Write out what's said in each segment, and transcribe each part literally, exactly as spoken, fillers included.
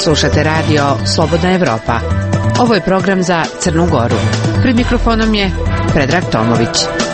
Slušate radio Slobodna Evropa. Ovo je program za Crnu Goru. Pred mikrofonom je Predrag Tomović.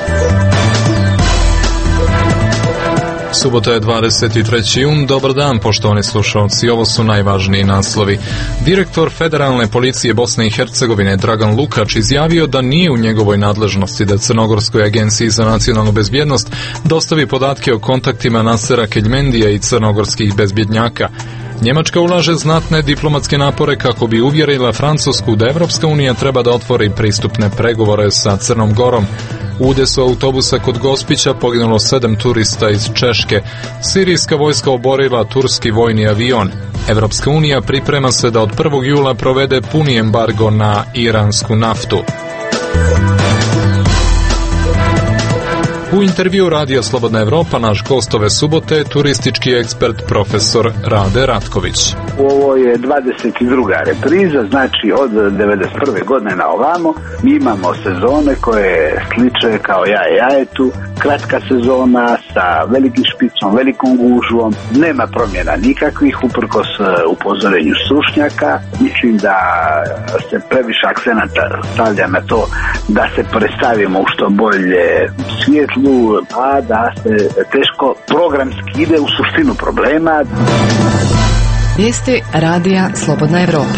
Subota je dvadeset treći jun. Dobar dan, poštovani slušalci. Ovo su najvažniji naslovi. Direktor Federalne policije Bosne i Hercegovine Dragan Lukač izjavio da nije u njegovoj nadležnosti da Crnogorskoj agenciji za nacionalnu bezbjednost dostavi podatke o kontaktima Nasera Keljmendija i crnogorskih bezbjednjaka. Njemačka ulaže znatne diplomatske napore kako bi uvjerila Francusku da Evropska unija treba da otvori pristupne pregovore sa Crnom Gorom. U udesu autobusa kod Gospića poginulo sedam turista iz Češke. Sirijska vojska oborila turski vojni avion. Evropska unija priprema se da od prvog jula provede puni embargo na iransku naftu. U intervju Radija Slobodna Evropa naš gost ove subote je turistički ekspert profesor Rade Ratković. Ovo je dvadeset druga repriza, znači od devedeset prve godine na ovamo mi imamo sezone koje sliče kao jaje jajetu, kratka sezona sa velikim špicom, velikom gužvom, nema promjena nikakvih uprkos upozorenju stručnjaka. Mislim da se previše akcenata stavlja na to da se predstavimo u što bolje svjetlu, a da se teško programski ide u suštinu problema. Vijesti Radija Slobodna Evropa.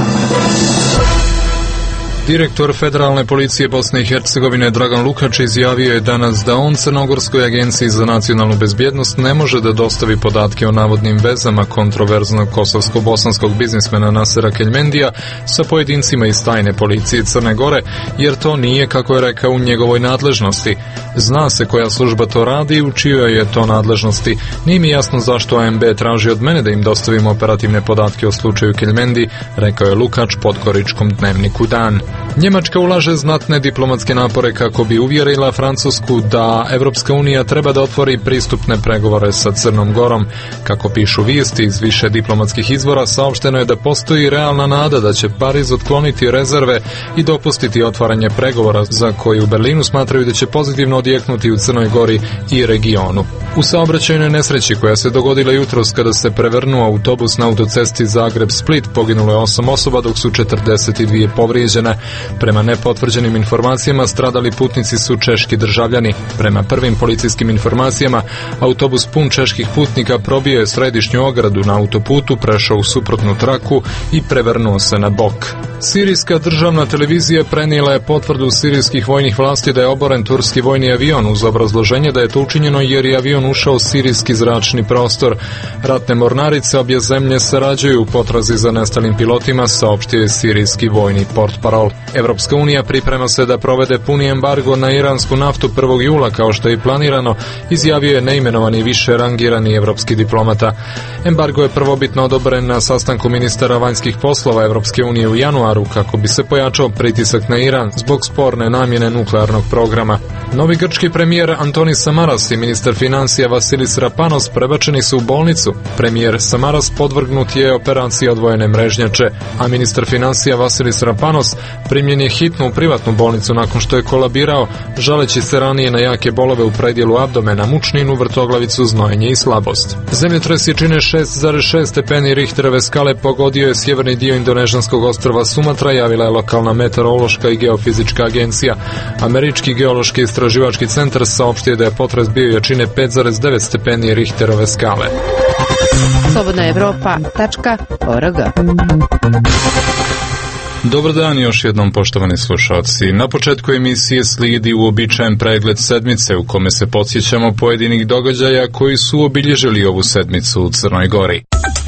Direktor Federalne policije Bosne i Hercegovine Dragan Lukač izjavio je danas da on Crnogorskoj agenciji za nacionalnu bezbjednost ne može da dostavi podatke o navodnim vezama kontroverznog kosovsko-bosanskog biznismena Nasera Keljmendija sa pojedincima iz tajne policije Crne Gore, jer to nije, kako je rekao, u njegovoj nadležnosti. Zna se koja služba to radi i u čijoj je to nadležnosti. Nije mi jasno zašto A M B traži od mene da im dostavimo operativne podatke o slučaju Keljmendi, rekao je Lukač podgoričkom dnevniku Dan. Njemačka ulaže znatne diplomatske napore kako bi uvjerila Francusku da Evropska unija treba da otvori pristupne pregovore sa Crnom Gorom. Kako pišu vijesti iz više diplomatskih izvora, saopšteno je da postoji realna nada da će Pariz otkloniti rezerve i dopustiti otvaranje pregovora za koji u Berlinu smatraju da će pozitivno odjeknuti u Crnoj Gori i regionu. U saobraćajnoj nesreći koja se dogodila jutros kada se prevrnuo autobus na autocesti Zagreb-Split poginulo je osam osoba dok su četrdeset dvije povrijeđene. Prema nepotvrđenim informacijama stradali putnici su češki državljani. Prema prvim policijskim informacijama autobus pun čeških putnika probio je središnju ogradu na autoputu, prešao u suprotnu traku i prevrnuo se na bok. Sirijska državna televizija prenijela je potvrdu sirijskih vojnih vlasti da je oboren turski vojni avion uz obrazloženje da je to učinjeno jer je avion ušao u sirijski zračni prostor. Ratne mornarice obje zemlje sarađuju u potrazi za nestalim pilotima, saopštio je sirijski vojni portparol. Evropska unija priprema se da provede puni embargo na iransku naftu prvog jula kao što je i planirano, izjavio je neimenovani više rangirani evropski diplomata. Embargo je prvobitno odobren na sastanku ministara vanjskih poslova Evropske unije u januaru kako bi se pojačao pritisak na Iran zbog sporne namjene nuklearnog programa. Novi grčki premijer Antonis Samaras i ministar financija Vasilis Rapanos prebačeni su u bolnicu. Premijer Samaras podvrgnut je operaciji odvojene mrežnjače, a ministar financija Vasilis Rapanos primljen je hitno u privatnu bolnicu nakon što je kolabirao, žaleći se ranije na jake bolove u predjelu abdomena, mučninu, vrtoglavicu, znojenje i slabost. Zemljotres jačine šest zarez šest stepeni Richterove skale pogodio je sjeverni dio indonežanskog ostrva Sumatra, javila je lokalna meteorološka i geofizička agencija. Američki geološki istraživački centar saopštio da je potres bio jačine pet zarez devet stepeni Richterove skale. slobodna evropa tačka org. Dobar dan još jednom, poštovani slušalci. Na početku emisije slijedi uobičajen pregled sedmice u kome se podsjećamo pojedinih događaja koji su obilježili ovu sedmicu u Crnoj Gori.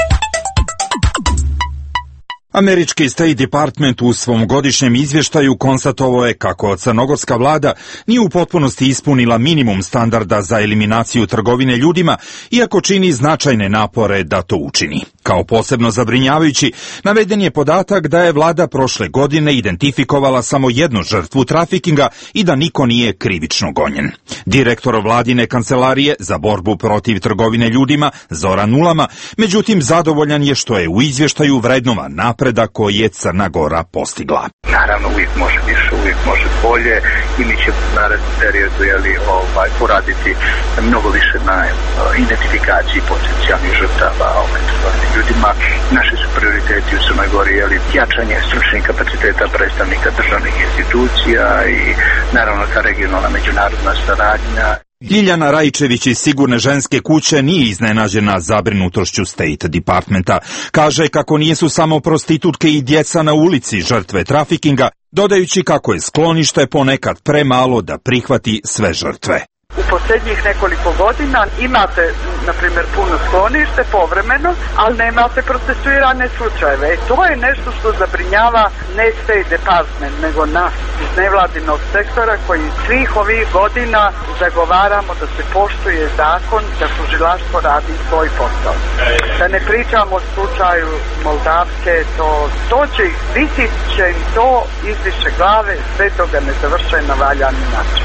Američki State Department u svom godišnjem izvještaju konstatovao je kako crnogorska vlada nije u potpunosti ispunila minimum standarda za eliminaciju trgovine ljudima, iako čini značajne napore da to učini. Kao posebno zabrinjavajući, naveden je podatak da je vlada prošle godine identifikovala samo jednu žrtvu trafikinga i da niko nije krivično gonjen. Direktor vladine kancelarije za borbu protiv trgovine ljudima, Zoran Ulama, međutim zadovoljan je što je u izvještaju vrednovan napredak koji je Crna Gora postigla. Naravno, uvijek može više, uvijek može bolje i mi ćemo u narednom periodu jeli, ovaj, poraditi mnogo više na uh, identifikaciji potencijalnih žrtava ovaj, trgovine ljudima. Naši su prioriteti u Crnoj Gori, jeli, jačanje stručnih kapaciteta predstavnika državnih institucija i naravno ta regionalna međunarodna saradnja. Ljiljana Rajčević iz Sigurne ženske kuće nije iznenađena zabrinutošću State Departmenta. Kaže kako nisu samo prostitutke i djeca na ulici žrtve trafikinga, dodajući kako je sklonište ponekad premalo da prihvati sve žrtve. U posljednjih nekoliko godina imate, na primjer, puno sklonište povremeno, ali nemate procesuirane slučajeve. E, to je nešto što zabrinjava ne State Department, nego nas iz nevladinog sektora koji svih ovih godina zagovaramo da se poštuje zakon, da tužilaštvo radi svoj posao. Da ne pričamo o slučaju Moldavske, to, to će, visit će im to izviše glave, sve toga ne završaju na valjani način.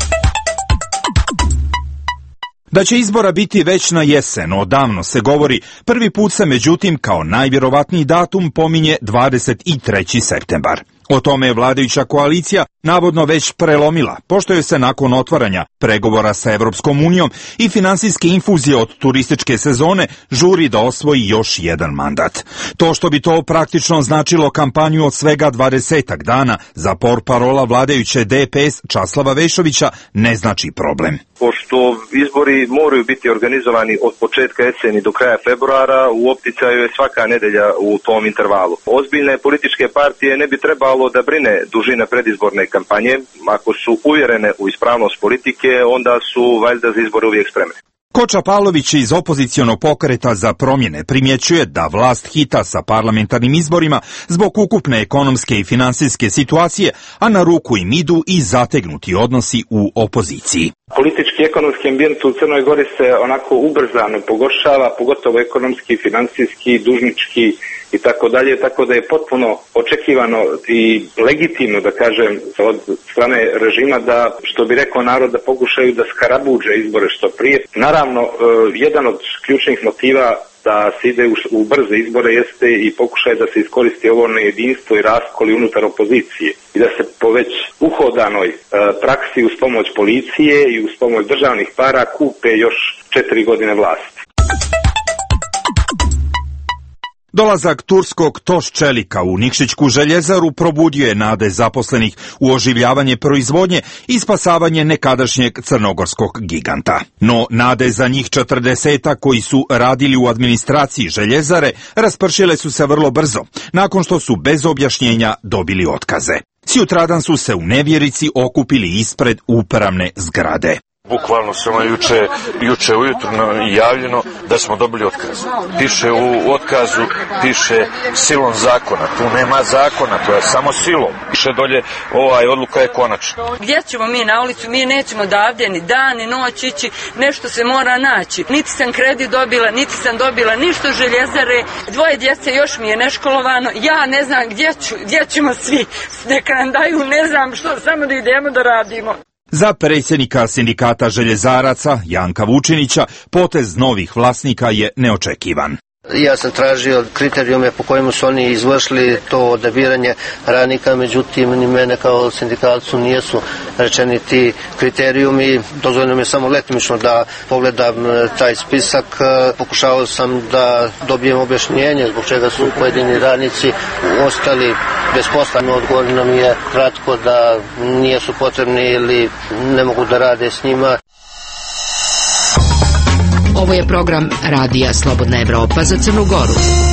Da će izbora biti već na jesen, odavno se govori, prvi put se međutim kao najvjerovatniji datum pominje dvadeset treći septembar. O tome je vladajuća koalicija navodno već prelomila, pošto je se nakon otvaranja pregovora sa Evropskom unijom i finansijske infuzije od turističke sezone žuri da osvoji još jedan mandat. To što bi to praktično značilo kampanju od svega dvadesetak dana za portparola vladajuće D P S Časlava Vešovića ne znači problem. Pošto izbori moraju biti organizovani od početka jeseni do kraja februara, u opticaju je svaka nedelja u tom intervalu. Ozbiljne političke partije ne bi trebalo da brine dužina predizborne kampanje. Ako su uvjerene u ispravnost politike, onda su valjda za izbore uvijek spremne. Koča Pavlović iz opozicionog pokreta za promjene primjećuje da vlast hita sa parlamentarnim izborima zbog ukupne ekonomske i finansijske situacije, a na ruku im idu i zategnuti odnosi u opoziciji. Politički i ekonomski ambijent u Crnoj Gori se onako ubrzano pogoršava, pogotovo ekonomski, financijski, dužnički i tako dalje, tako da je potpuno očekivano i legitimno, da kažem, od strane režima da, što bi rekao narod, da pokušaju da skarabuđe izbore što prije. Naravno, jedan od ključnih motiva da se ide u brze izbore jeste i pokušaj da se iskoristi ovo nejedinstvo i raskoli unutar opozicije i da se po već uhodanoj praksi uz pomoć policije i uz pomoć državnih para kupe još četiri godine vlasti. Dolazak turskog Toš čelika u Nikšićku željezaru probudio je nade zaposlenih u oživljavanje proizvodnje i spasavanje nekadašnjeg crnogorskog giganta. No nade za njih četrdesetak koji su radili u administraciji željezare raspršile su se vrlo brzo, nakon što su bez objašnjenja dobili otkaze. Sjutradan su se u nevjerici okupili ispred upravne zgrade. Bukvalno samo juče, juče ujutro javljeno da smo dobili otkaz. Piše u otkazu, piše silom zakona. Tu nema zakona, to je samo silom. Piše dolje, ovaj odluka je konačna. Gdje ćemo mi na ulicu? Mi nećemo davdje ni dan, ni noć ići. Nešto se mora naći. Niti sam kredit dobila, niti sam dobila ništa željezare. Dvoje djece još mi je neškolovano. Ja ne znam gdje, ću, gdje ćemo svi. Neka nam daju, ne znam što, samo da idemo da radimo. Za predsjednika sindikata željezaraca Janka Vučinića potez novih vlasnika je neočekivan. Ja sam tražio kriterijume po kojima su oni izvršili to odabiranje radnika, međutim ni mene kao sindikalcu nisu rečeni ti kriterijumi. Dozvoljeno mi je samo letimično da pogledam taj spisak. Pokušavao sam da dobijem objašnjenje zbog čega su pojedini radnici ostali bez posla. Odgovor nam je kratko da nisu potrebni ili ne mogu da rade s njima. Ovo je program Radija Slobodna Evropa za Crnu Goru.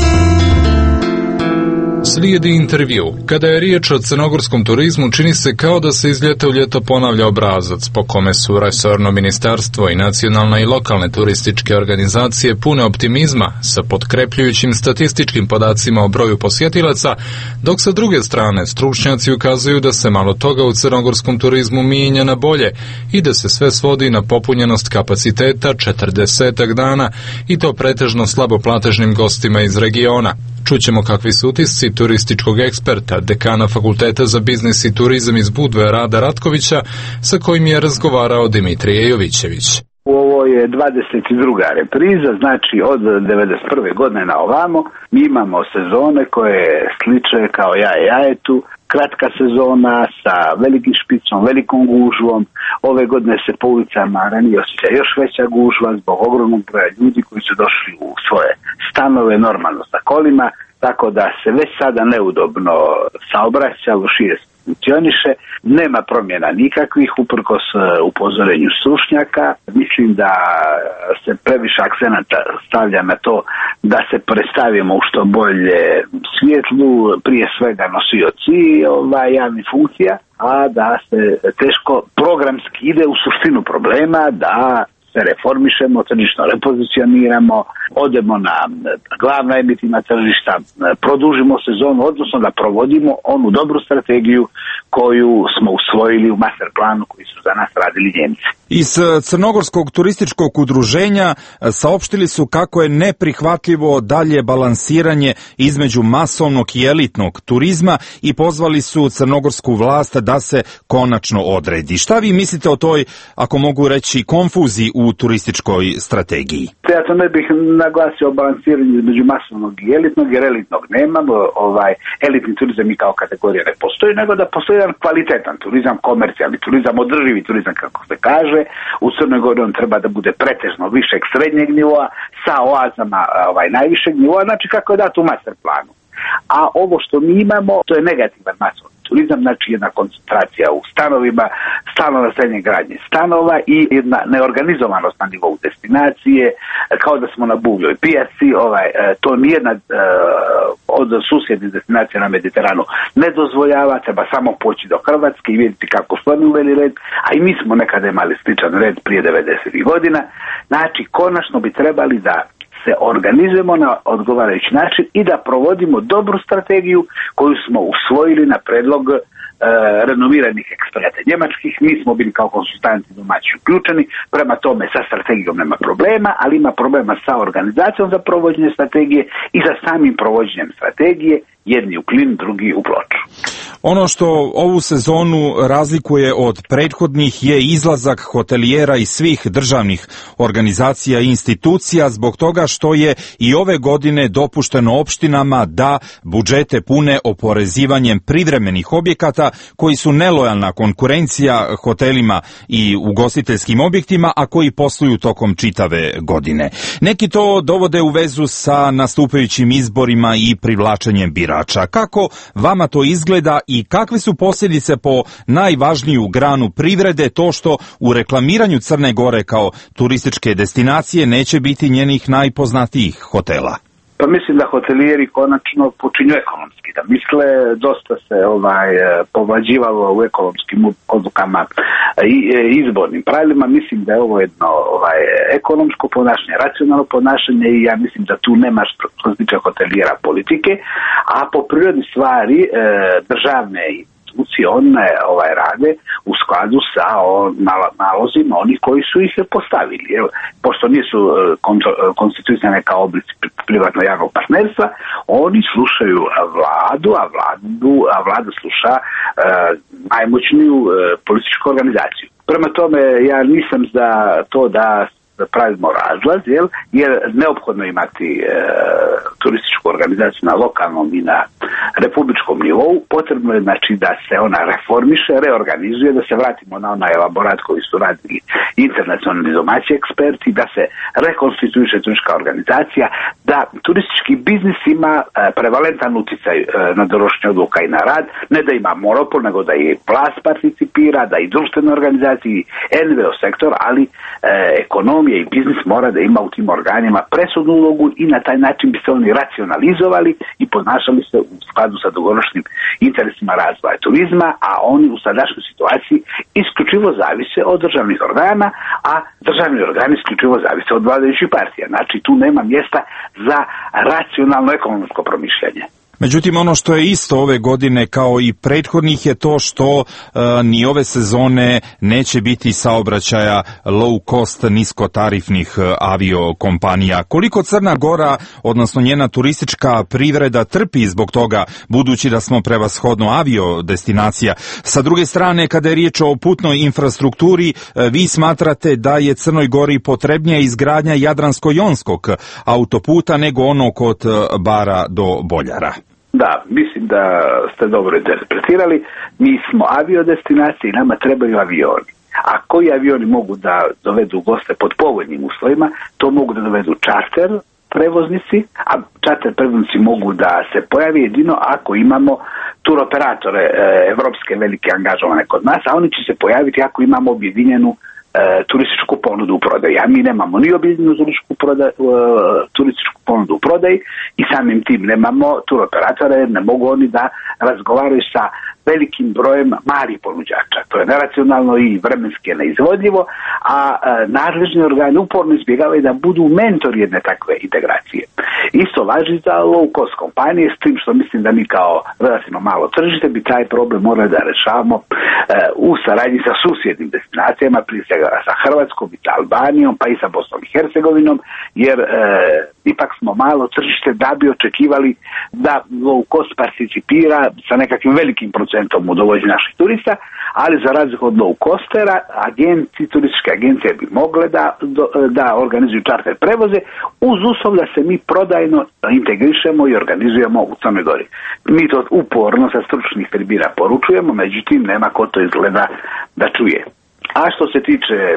Slijedi intervju. Kada je riječ o crnogorskom turizmu, čini se kao da se iz ljeta u ljeto ponavlja obrazac po kome su resorno ministarstvo i nacionalne i lokalne turističke organizacije pune optimizma sa potkrepljujućim statističkim podacima o broju posjetilaca, dok sa druge strane stručnjaci ukazuju da se malo toga u crnogorskom turizmu mijenja na bolje i da se sve svodi na popunjenost kapaciteta četrdesetak dana i to pretežno slaboplatežnim gostima iz regiona. Čućemo kakvi su utisci turističkog eksperta, dekana Fakulteta za biznis i turizam iz Budve Rada Ratkovića, sa kojim je razgovarao Dimitrije Jovićević. Ovo je dvadeset druga repriza, znači od devedeset prve godine na ovamo mi imamo sezone koje sliče kao jaje jajetu, kratka sezona sa velikim špicom, velikom gužvom. Ove godine se po ulicama ranije osjeća još veća gužva zbog ogromnog broja ljudi koji su došli u svoje stanove normalno sa kolima, tako da se već sada neudobno saobraća, lošije funkcioniše, nema promjena nikakvih uprkos upozorenju stručnjaka. Mislim da se previše akcenata stavlja na to da se predstavimo u što bolje svjetlu, prije svega nosioci ovaj, javnih funkcija, a da se teško programski ide u suštinu problema, da se reformišemo, tržišno repozicioniramo, odemo na glavna emitivna tržišta, produžimo sezonu, odnosno da provodimo onu dobru strategiju koju smo usvojili u master planu koji su za nas radili Njemci. Iz Crnogorskog turističkog udruženja saopštili su kako je neprihvatljivo dalje balansiranje između masovnog i elitnog turizma i pozvali su crnogorsku vlast da se konačno odredi. Šta vi mislite o toj, ako mogu reći, konfuziji u turističkoj strategiji? Ja to ne bih naglasio balansiranje između masovnog i elitnog, jer elitnog nemamo, ovaj, elitni turizam i kao kategorija ne postoji, nego da postoji jedan kvalitetan turizam, komercijalni turizam, održivi turizam kako se kaže. U Crnoj Gori on treba da bude pretežno višeg srednjeg nivoa sa oazama ovaj, najvišeg nivoa, znači kako je dato u master planu. A ovo što mi imamo, to je negativan masovni turizam, znači jedna koncentracija u stanovima, stalno naseljenje gradnje stanova i jedna neorganizovanost na nivou destinacije, kao da smo na buvljoj pijaci. Ovaj, to nijedna od susjednih destinacija na Mediteranu ne dozvoljava, treba samo poći do Hrvatske i vidjeti kako su oni uveli red, a i mi smo nekada imali sličan red prije devedesetih godina. Znači, konačno bi trebali da se organizujemo na odgovarajući način i da provodimo dobru strategiju koju smo usvojili na predlog e, renomiranih eksperata njemačkih. Mi smo bili kao konsultanti domaći uključeni, prema tome sa strategijom nema problema, ali ima problema sa organizacijom za provođenje strategije i sa samim provođenjem strategije, jedni u Klin, drugi u Ploču. Ono što ovu sezonu razlikuje od prethodnih je izlazak hotelijera iz svih državnih organizacija i institucija zbog toga što je i ove godine dopušteno opštinama da budžete pune oporezivanjem privremenih objekata koji su nelojalna konkurencija hotelima i ugostiteljskim objektima, a koji posluju tokom čitave godine. Neki to dovode u vezu sa nastupajućim izborima i privlačenjem birača. Kako vama to izgleda i kakve su posljedice po najvažniju granu privrede to što u reklamiranju Crne Gore kao turističke destinacije neće biti njenih najpoznatijih hotela? Pa mislim da hotelijeri konačno počinju ekonomski da misle, dosta se ovaj povlađivalo u ekonomskim odlukama i izbornim pravilima. Mislim da je ovo jedno ovaj ekonomsko ponašanje, racionalno ponašanje i ja mislim da tu nema što se tiče hotelijera politike, a po prirodi stvari e, državne institucije one ovaj rade u skladu sa o, nalozima onih koji su ih postavili. Evo, pošto nisu konstitucionalne kao oblici privatno-javnog partnerstva, oni slušaju vladu, a vladu, a vlada sluša e, najmoćniju e, političku organizaciju. Prema tome, ja nisam za to da pravimo razlaz, jel? Jer neophodno imati e, turističku organizaciju na lokalnom i na republičkom nivou. Potrebno je znači da se ona reformiše, reorganizuje, da se vratimo na onaj elaborat koji su radili internacionalni domaći eksperti, da se rekonstituiše turistička organizacija, da turistički biznis ima e, prevalentan utjecaj e, na donošenje odluka i na rad, ne da ima monopol, nego da i vlast participira, da i društvene organizacije, en ve o sektor, ali e, ekonomija i biznis mora da ima u tim organima presudnu ulogu i na taj način bi se oni racionalizovali i ponašali se u skladu sa dugoročnim interesima razvoja turizma, a oni u sadašnjoj situaciji isključivo zavise od državnih organa, a državni organi isključivo zavise od vladajućih partija. Znači tu nema mjesta za racionalno ekonomsko promišljanje. Međutim, ono što je isto ove godine kao i prethodnih je to što e, ni ove sezone neće biti saobraćaja low cost niskotarifnih aviokompanija. Koliko Crna Gora, odnosno njena turistička privreda trpi zbog toga, budući da smo prevashodno avio destinacija. Sa druge strane, kada je riječ o putnoj infrastrukturi, e, vi smatrate da je Crnoj Gori potrebnija izgradnja Jadransko-jonskog autoputa nego ono kod Bara do Boljara? Da, mislim da ste dobro interpretirali. Mi smo aviodestinacije i nama trebaju avioni. A koji avioni mogu da dovedu goste pod povoljnim uslovima, to mogu da dovedu čarter prevoznici, a čarter prevoznici mogu da se pojavi jedino ako imamo turoperatore e, evropske velike angažovane kod nas, a oni će se pojaviti ako imamo objedinjenu E, turističku ponudu u prodaji, a mi nemamo ni objedinjenu turističku, proda, e, turističku ponudu u prodaji i samim tim nemamo turoperatore, ne mogu oni da razgovaraju sa velikim brojem malih ponuđača. To je neracionalno i vremenski neizvodljivo, a e, nadležni organi uporno izbjegavaju da budu mentori jedne takve integracije. Isto važi za low cost kompanije, s tim što mislim da mi kao relativno malo tržište bi taj problem morali da rešavamo e, u saradnji sa susjednim destinacijama, prije svega sa Hrvatskom i sa Albanijom, pa i sa Bosnom i Hercegovinom, jer e, ipak smo malo tržište da bi očekivali da low cost participira sa nekakvim velikim procentom u dovođenju naših turista, ali za razliku od low costera, agenci, turističke agencije bi mogle da, da organizuju čarter prevoze uz uslov da se mi prodajno integrišemo i organizujemo u Crnoj Gori. Mi to uporno sa stručnih tribina poručujemo, međutim nema ko to izgleda da čuje. A što se tiče e,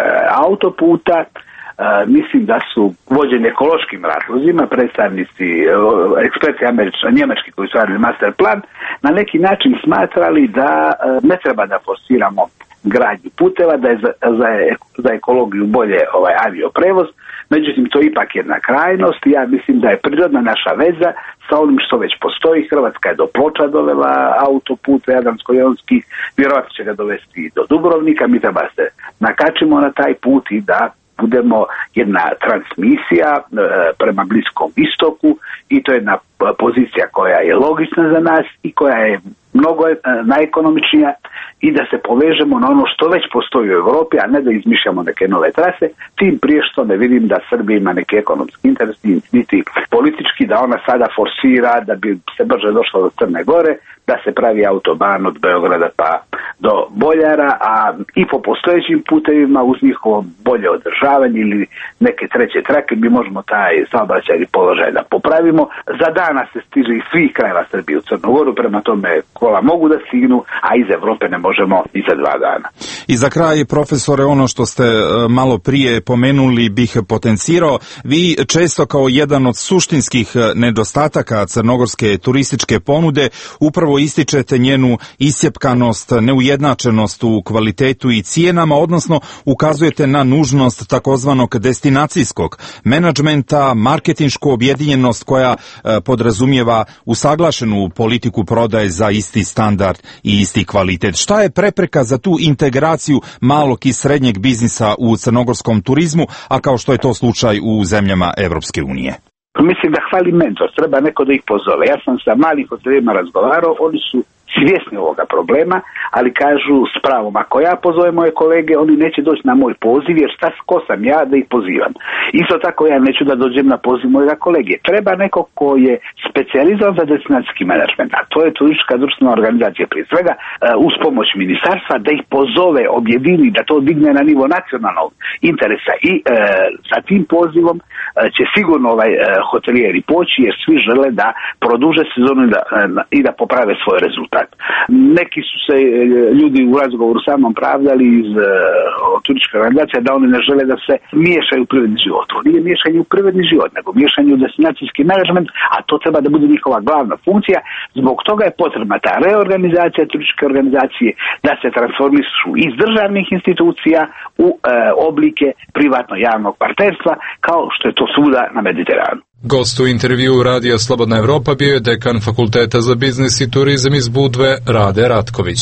autoputa, e, mislim da su vođeni ekološkim razlozima, predstavnici, e, eksperti američki, njemački koji su radili master plan, na neki način smatrali da e, ne treba da forsiramo gradnju puteva, da je za, za, za ekologiju bolje ovaj avioprevoz, međutim to je ipak jedna krajnost. Ja mislim da je prirodna naša veza sa onim što već postoji. Hrvatska je do Ploča dovela autoput Jadransko-jonski, vjerojatno će ga dovesti do Dubrovnika, mi treba se nakačimo na taj put i da budemo jedna transmisija e, prema Bliskom istoku i to je jedna pozicija koja je logična za nas i koja je mnogo e, najekonomičnija i da se povežemo na ono što već postoji u Europi, a ne da izmišljamo neke nove trase, tim prije što ne vidim da Srbija ima neki ekonomski interes, niti politički, da ona sada forsira da bi se brže došlo do Crne Gore, da se pravi autoban od Beograda pa do Boljara, a i po postojećim putevima uz njihovo bolje održavanje ili neke treće trake mi možemo taj saobraćajni položaj da popravimo. Za dana se stiže iz svih krajeva Srbije u Crnu Goru, prema tome kola mogu da stignu, a iz Evrope ne možemo i za dva dana. I za kraj, profesore, ono što ste malo prije pomenuli bih potencirao. Vi često kao jedan od suštinskih nedostataka crnogorske turističke ponude upravo ističete njenu isjepkanost, neujednačenost u kvalitetu i cijenama, odnosno ukazujete na nužnost takozvanog destinacijskog menadžmenta, marketinšku objedinjenost koja podrazumijeva usaglašenu politiku prodaje za isti standard i isti kvalitet. Šta je prepreka za tu integraciju malog i srednjeg biznisa u crnogorskom turizmu, a kao što je to slučaj u zemljama Evropske unije? Mislim da hvali mentor, treba neko da ih pozove. Ja sam sa malim hotelima razgovarao, oni su svjesni ovoga problema, ali kažu s pravom, ako ja pozovem moje kolege, oni neće doći na moj poziv, jer šta ko sam ja da ih pozivam. Isto tako ja neću da dođem na poziv mojega kolege. Treba neko ko je specijalizovan za destinacijski menadžment, a to je turistička društvena organizacija prije svega, uz pomoć ministarstva, da ih pozove, objedini, da to digne na nivo nacionalnog interesa i e, sa tim pozivom e, će sigurno ovaj e, hotelijeri poći, jer svi žele da produže sezonu i da, e, i da poprave svoj rezultat. Neki su se ljudi u razgovoru samom pravdali iz uh, turističke organizacije da oni ne žele da se miješaju u privredni život. To nije miješanje u privredni život, nego miješanje u destinacijski menadžment, a to treba da bude njihova glavna funkcija. Zbog toga je potrebna ta reorganizacija turističke organizacije, da se transformišu iz državnih institucija u uh, oblike privatno-javnog partnerstva, kao što je to svuda na Mediteranu. Gost u intervju Radija Slobodna Evropa bio je dekan Fakulteta za biznis i turizam iz Budve, Rade Ratković.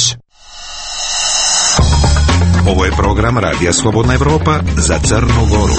Ovo je program Radija Slobodna Evropa za Crnu Goru.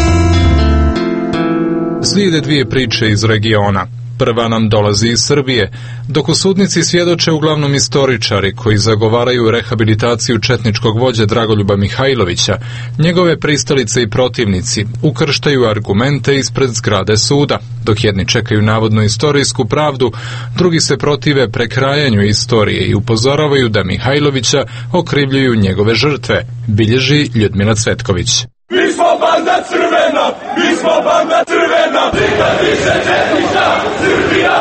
Slijede dvije priče iz regiona. Prva nam dolazi iz Srbije, dok u sudnici svjedoče uglavnom istoričari koji zagovaraju rehabilitaciju četničkog vođe Dragoljuba Mihajlovića. Njegove pristalice i protivnici ukrštaju argumente ispred zgrade suda, dok jedni čekaju navodnu istorijsku pravdu, drugi se protive prekrajanju istorije i upozoravaju da Mihajlovića okrivljuju njegove žrtve, bilježi Ljudmila Cvetković. Mi smo banda crvena, mi smo banda crvena, nikad više četnička Srbija, nikad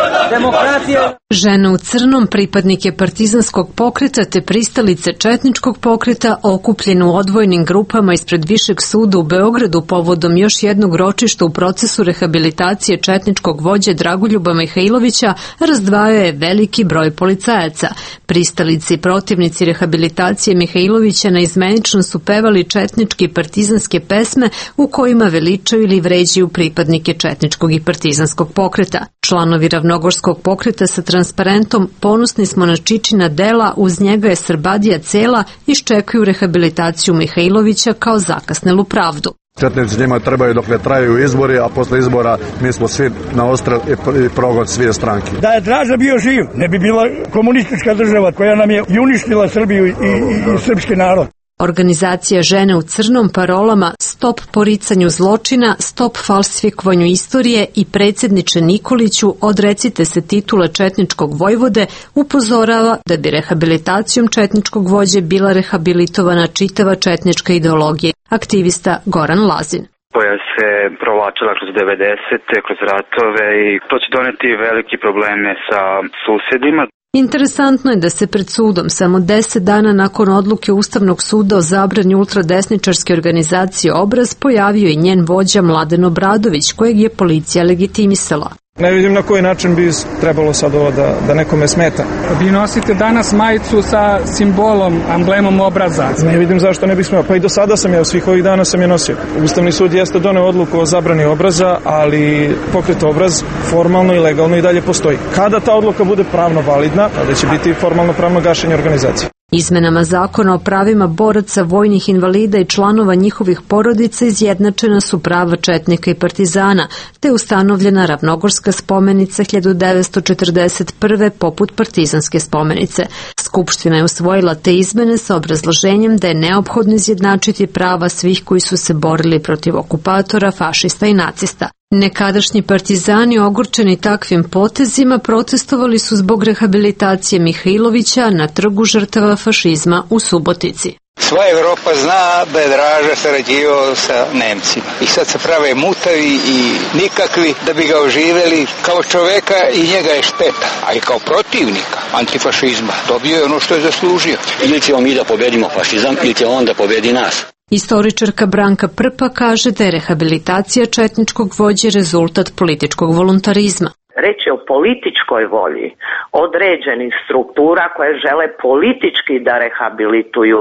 Demokratija. Žena u crnom pripadnik je partizanskog pokreta te pristalice četničkog pokreta okupljene u odvojenim grupama ispred Višeg suda u Beogradu povodom još jednog ročišta u procesu rehabilitacije četničkog vođe Dragoljuba Mihajlovića razdvajao je veliki broj policajaca. Pristalici i protivnici rehabilitacije Mihajlovića naizmenično su pevali četničke i partizanske pesme u kojima veličaju ili vređaju pripadnike četničkog i partizanskog pokreta. Članovi Ravnogorskog pokreta sa transparentom "Ponosni smo na Čičina dela, uz njega je Srbadija cela" iščekuju rehabilitaciju Mihajlovića kao zakasnelu pravdu. Četnici njima trebaju dok ne traju izbori, a posle izbora mi smo svi na ostrel i progon svije stranke. Da je Draža bio živ, ne bi bila komunistička država koja nam je uništila Srbiju i, i, i srpski narod. Organizacija Žene u crnom parolama "Stop poricanju zločina, stop falsifikovanju istorije" i "Predsjedniče Nikoliću, odrecite se titule četničkog vojvode" upozorava da bi rehabilitacijom četničkog vođe bila rehabilitovana čitava četnička ideologija. Aktivista Goran Lazin. Koja se provlačila kroz devedesete, kroz ratove i to će doneti velike probleme sa susjedima. Interesantno je da se pred sudom samo deset dana nakon odluke Ustavnog suda o zabrani ultradesničarske organizacije Obraz pojavio i njen vođa Mladen Obradović, kojeg je policija legitimisala. Ne vidim na koji način bi trebalo sad ovo da, da nekome smeta. Vi nosite danas majicu sa simbolom, amblemom Obraza. Ne vidim zašto ne bih smeo. Pa i do sada sam ja, svih ovih dana sam je nosio. Ustavni sud jeste doneo odluku o zabrani Obraza, ali pokret Obraz formalno i legalno i dalje postoji. Kada ta odluka bude pravno validna, tada će biti formalno pravno gašenje organizacije. Izmenama zakona o pravima boraca, vojnih invalida i članova njihovih porodica izjednačena su prava četnika i partizana, te ustanovljena Ravnogorska spomenica hiljadu devetsto četrdeset prve poput partizanske spomenice. Skupština je usvojila te izmene sa obrazloženjem da je neophodno izjednačiti prava svih koji su se borili protiv okupatora, fašista i nacista. Nekadašnji partizani ogorčeni takvim potezima protestovali su zbog rehabilitacije Mihajlovića na trgu žrtava fašizma u Subotici. Sva Evropa zna da je Draža sarađivao sa Nemcima i sad se prave mutavi i nikakvi da bi ga oživeli kao čoveka i njega je šteta, a i kao protivnika antifašizma dobio je ono što je zaslužio. Ili ćemo mi da pobedimo fašizam ili će on da pobedi nas. Istoričarka Branka Prpa kaže da je rehabilitacija četničkog vođe rezultat političkog voluntarizma. Reč je o političkoj volji određenih struktura koje žele politički da rehabilituju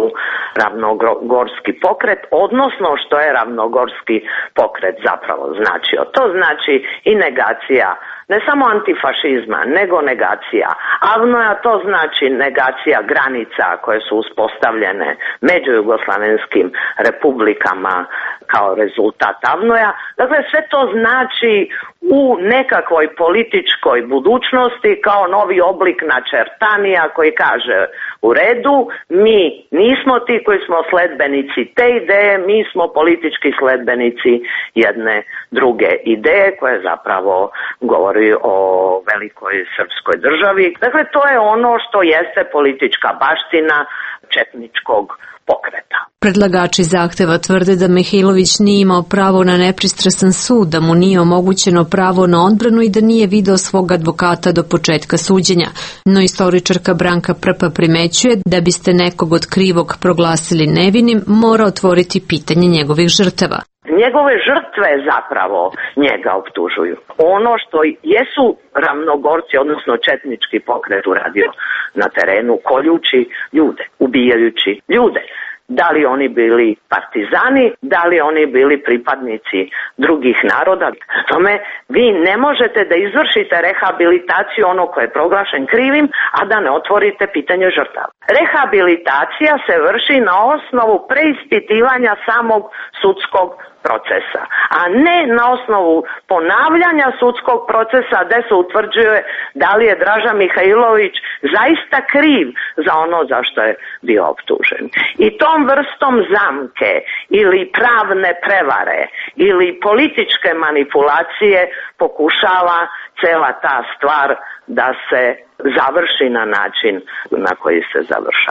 ravnogorski pokret, odnosno što je ravnogorski pokret zapravo značio. To znači i negacija ne samo antifašizma, nego negacija Avnoja, to znači negacija granica koje su uspostavljene među jugoslavenskim republikama kao rezultat Avnoja. Dakle, sve to znači u nekakvoj političkoj budućnosti kao novi oblik načrtanija koji kaže u redu, mi nismo ti koji smo sledbenici te ideje, mi smo politički sledbenici jedne druge ideje koje zapravo govori o velikoj srpskoj državi. Dakle, to je ono što jeste politička baština četničkog pokreta. Predlagači zahteva tvrde da Mihajlović nije imao pravo na nepristrasan sud, da mu nije omogućeno pravo na odbranu i da nije video svog advokata do početka suđenja. No istoričarka Branka Prpa primećuje da biste nekog od krivog proglasili nevinim, mora otvoriti pitanje njegovih žrtava. Njegove žrtve zapravo njega optužuju. Ono što jesu ravnogorci, odnosno četnički pokret uradio na terenu, koljući ljude, ubijajući ljude. Da li oni bili partizani, da li oni bili pripadnici drugih naroda. Tome vi ne možete da izvršite rehabilitaciju ono koje je proglašen krivim, a da ne otvorite pitanje žrtava. Rehabilitacija se vrši na osnovu preispitivanja samog sudskog procesa, a ne na osnovu ponavljanja sudskog procesa gde se utvrđuje da li je Draža Mihajlović zaista kriv za ono za što je bio optužen. I tom vrstom zamke ili pravne prevare ili političke manipulacije pokušava cela ta stvar da se završi na način na koji se završava.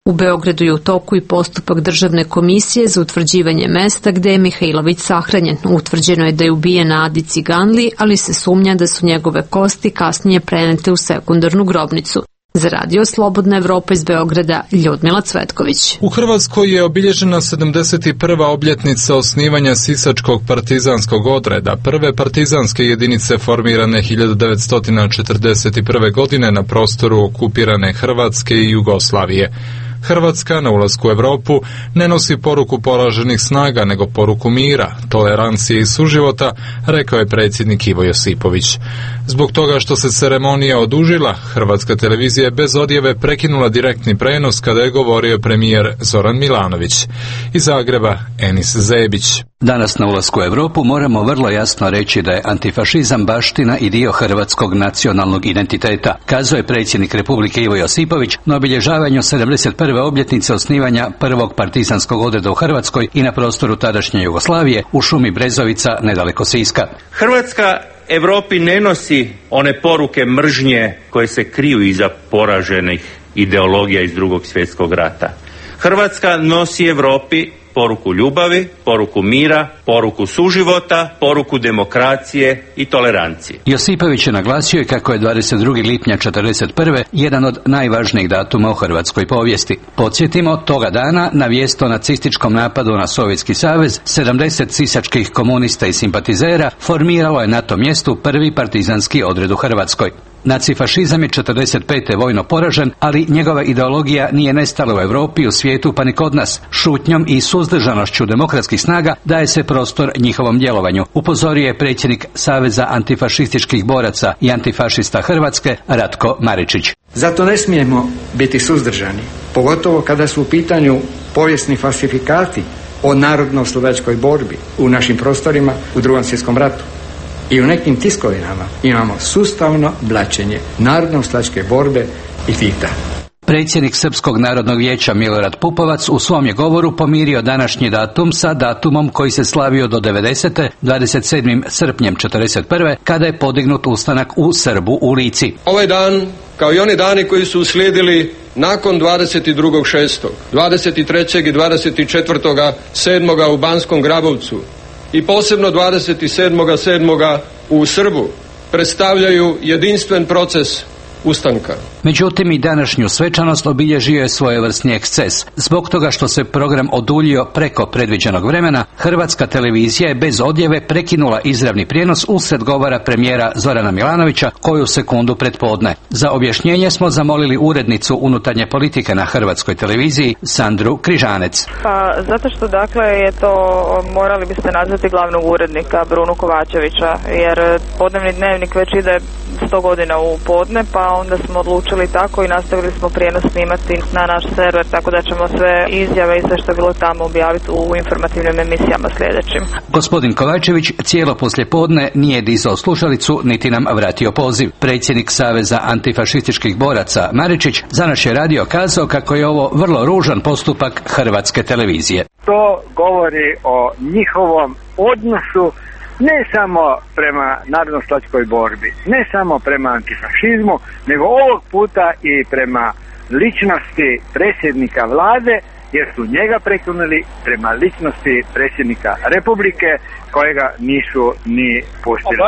U Beogradu je u toku i postupak državne komisije za utvrđivanje mesta gde je Mihajlović sahranjen. Utvrđeno je da je ubijen na Adi Ciganli, ali se sumnja da su njegove kosti kasnije prenete u sekundarnu grobnicu. Za radio Slobodna Evropa iz Beograda, Ljudmila Cvetković. U Hrvatskoj je obilježena sedamdeset prva obljetnica osnivanja Sisačkog partizanskog odreda, prve partizanske jedinice formirane hiljadu devetsto četrdeset prve. godine na prostoru okupirane Hrvatske i Jugoslavije. Hrvatska na ulasku u Europu ne nosi poruku poraženih snaga, nego poruku mira, tolerancije i suživota, rekao je predsjednik Ivo Josipović. Zbog toga što se ceremonija odužila, Hrvatska televizija je bez odjave prekinula direktni prenos kada je govorio premijer Zoran Milanović. Iz Zagreba, Enis Zebić. Danas na ulasku u Europu moramo vrlo jasno reći da je antifašizam baština i dio hrvatskog nacionalnog identiteta, kazao je predsjednik Republike Ivo Josipović na obilježavanju sedamdeset prve obljetnice osnivanja prvog partizanskog odreda u Hrvatskoj i na prostoru tadašnje Jugoslavije u šumi Brezovica nedaleko Siska. Hrvatska Europi ne nosi one poruke mržnje koje se kriju iza poraženih ideologija iz Drugog svjetskog rata. Hrvatska nosi Europi poruku ljubavi, poruku mira, poruku suživota, poruku demokracije i tolerancije. Josipović je naglasio kako je dvadeset drugog lipnja četrdeset prve jedan od najvažnijih datuma u hrvatskoj povijesti. Podsjetimo, toga dana na vijest o nacističkom napadu na Sovjetski savez, sedamdeset sisačkih komunista i simpatizera formiralo je na tom mjestu prvi partizanski odred u Hrvatskoj. Nacifašizam je četrdeset pete vojno poražen, ali njegova ideologija nije nestala u Europi, u svijetu pa ni kod nas. Šutnjom i suzdržanošću demokratskih snaga daje se prostor njihovom djelovanju, upozorio je predsjednik Saveza antifašističkih boraca i antifašista Hrvatske Ratko Maričić. Zato ne smijemo biti suzdržani, pogotovo kada su u pitanju povijesni falsifikati o narodno-slovačkoj borbi u našim prostorima u Drugom svjetskom ratu. I u nekim tiskovinama imamo sustavno blaćenje narodno-slovačke borbe i Tita. Predsjednik Srpskog narodnog vijeća Milorad Pupovac u svom je govoru pomirio današnji datum sa datumom koji se slavio do devedesete. dvadeset sedmog srpnja četrdeset prve. kada je podignut ustanak u Srbu u Lici. Ovaj dan, kao i oni dani koji su uslijedili nakon dvadeset drugog šestog, dvadeset trećeg i dvadeset četvrtog sedmog u Banskom Grabovcu i posebno dvadeset sedmog sedmog u Srbu predstavljaju jedinstven proces ustanka. Međutim, i današnju svečanost obilježio je svojevrsni eksces. Zbog toga što se program oduljio preko predviđenog vremena, Hrvatska televizija je bez odjave prekinula izravni prijenos usred govora premijera Zorana Milanovića koju sekundu pred podne. Za objašnjenje smo zamolili urednicu unutarnje politike na Hrvatskoj televiziji Sandru Križanec. Pa zato što dakle je to, morali biste nazvati glavnog urednika Brunu Kovačevića, jer podnevni dnevnik već ide sto godina u podne, pa onda smo odlučili tako i nastavili smo prijenos snimati na naš server, tako da ćemo sve izjave i sve što je bilo tamo objaviti u informativnim emisijama sljedećim. Gospodin Kovačević cijelo poslijepodne nije dizao slušalicu niti nam vratio poziv. Predsjednik Saveza antifašističkih boraca Maričić za naš je radio kazao kako je ovo vrlo ružan postupak Hrvatske televizije. To govori o njihovom odnosu ne samo prema narodno-slovačkoj borbi, ne samo prema antifašizmu, nego ovog puta i prema ličnosti predsjednika vlade, jer su njega prekinuli, prema ličnosti predsjednika Republike, kojega nisu ni pustili.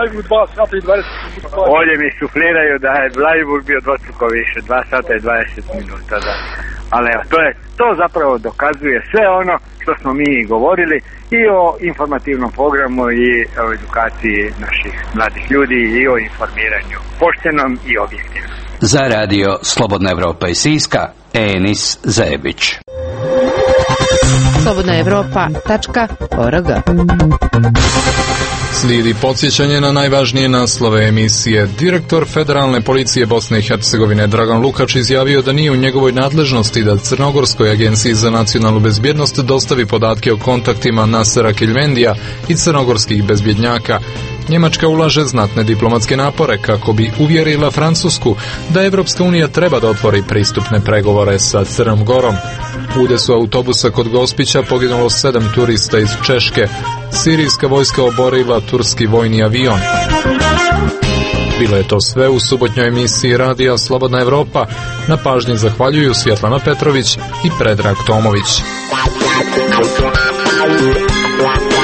Ovdje mi sufliraju da je Bleiburg bio dvostruko više, dva sata i dvadeset minuta. Da. Ali evo, to, je, to zapravo dokazuje sve ono što smo mi govorili i o informativnom programu i o edukaciji naših mladih ljudi i o informiranju poštenom i objektivnom. Za radio Slobodna Evropa iz Siska, Enis Zebić. slobodna evropa tačka org. Slijedi podsjećanje na najvažnije naslove emisije. Direktor Federalne policije Bosne i Hercegovine Dragan Lukač izjavio da nije u njegovoj nadležnosti da Crnogorskoj agenciji za nacionalnu bezbjednost dostavi podatke o kontaktima Nasera Keljmendija i crnogorskih bezbjednjaka. Njemačka ulaže znatne diplomatske napore kako bi uvjerila Francusku da Evropska unija treba da otvori pristupne pregovore sa Crnom Gorom. U udesu autobusa kod Gospića poginulo sedam turista iz Češke. Sirijska vojska oborila turski vojni avion. Bilo je to sve u subotnjoj emisiji Radija Slobodna Evropa. Na pažnji zahvaljuju Svjetlana Petrović i Predrag Tomović.